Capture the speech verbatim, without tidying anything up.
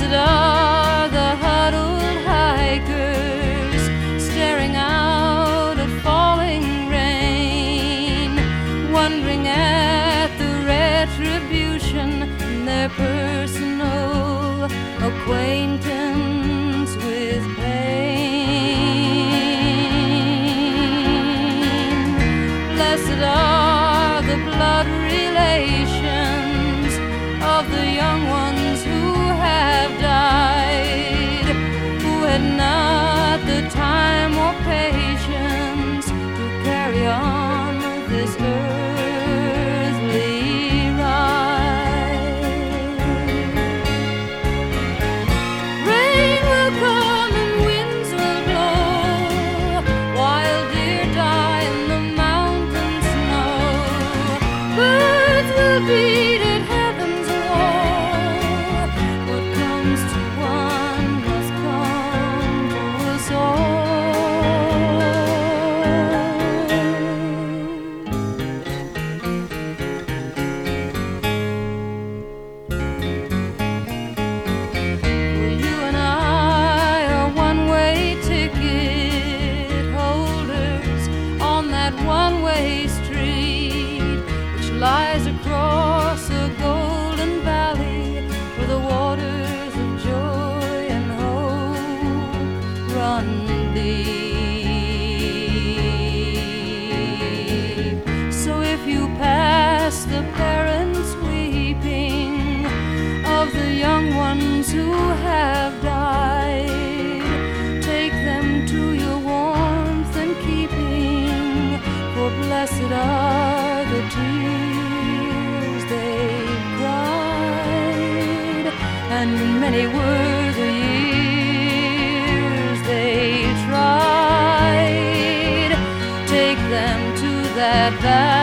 Blessed are the huddled hikers, staring out at falling rain, wondering at the retribution in their personal acquaintance with pain. Blessed are the blood relations of the young ones who have died, who had not the time or patience to carry on this earthly ride. Rain will come and winds will blow, wild deer die in the mountain snow, birds will beat at heaven's wall. What comes to one must come to us all. Well, you and I are one-way ticket holders on that one-way street which lies across a golden valley where the waters of joy and hope run deep. So if you pass the parents weeping of the young ones who have died, take them to your warmth and keeping, for blessed are the tears they've cried, and many were the years they tried. Take them to that valley